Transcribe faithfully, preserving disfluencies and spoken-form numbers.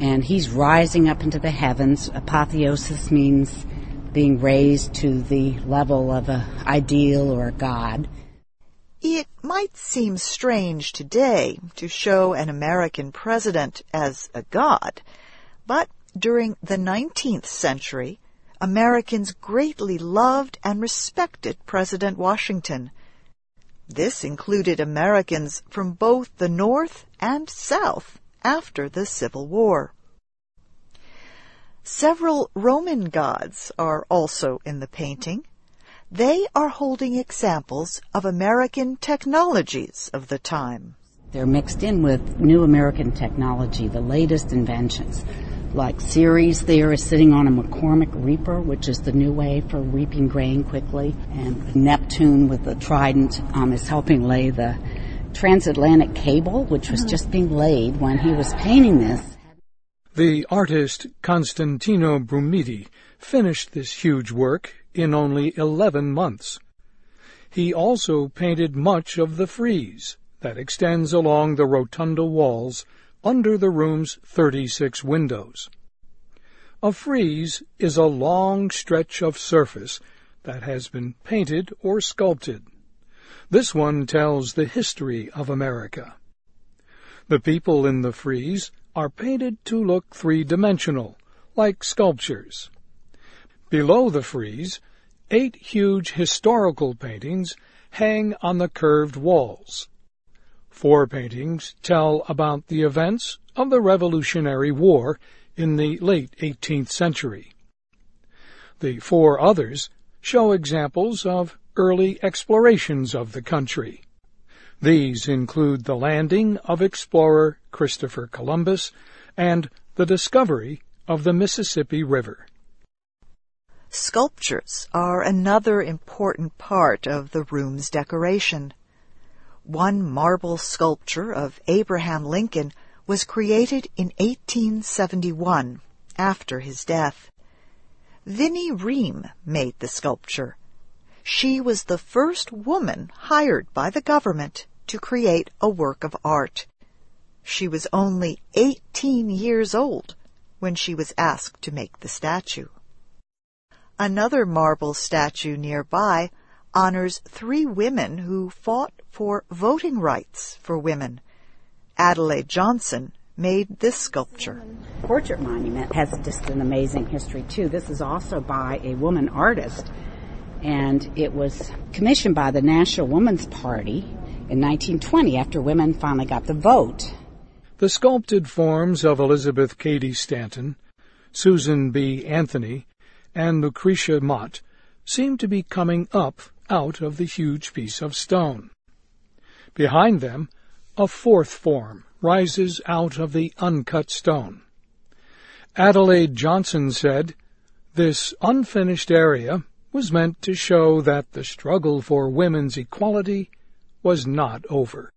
and he's rising up into the heavens. Apotheosis means being raised to the level of an ideal or a god. It might seem strange today to show an American president as a god, but during the nineteenth century, Americans greatly loved and respected President Washington. This included Americans from both the North and South after the Civil War. Several Roman gods are also in the painting. They are holding examples of American technologies of the time. They're mixed in with new American technology, the latest inventions. Like Ceres there is sitting on a McCormick reaper, which is the new way for reaping grain quickly. And Neptune with the trident um, is helping lay the transatlantic cable, which was just being laid when he was painting this. The artist Constantino Brumidi finished this huge work in only eleven months. He also painted much of the frieze that extends along the rotunda walls under the room's thirty-six windows. A frieze is a long stretch of surface that has been painted or sculpted. This one tells the history of America. The people in the frieze are painted to look three-dimensional, like sculptures. Below the frieze, eight huge historical paintings hang on the curved walls. Four paintings tell about the events of the Revolutionary War in the late eighteenth century. The four others show examples of early explorations of the country. These include the landing of explorer Christopher Columbus and the discovery of the Mississippi River. Sculptures are another important part of the room's decoration. One marble sculpture of Abraham Lincoln was created in eighteen seventy-one, after his death. Vinnie Ream made the sculpture. She was the first woman hired by the government to create a work of art. She was only eighteen years old when she was asked to make the statue. Another marble statue nearby honors three women who fought for voting rights for women. Adelaide Johnson made this sculpture. The portrait monument has just an amazing history, too. This is also by a woman artist, and it was commissioned by the National Woman's Party in nineteen twenty after women finally got the vote. The sculpted forms of Elizabeth Cady Stanton, Susan B. Anthony, and Lucretia Mott seem to be coming up out of the huge piece of stone. Behind them, a fourth form rises out of the uncut stone. Adelaide Johnson said, "This unfinished area was meant to show that the struggle for women's equality was not over."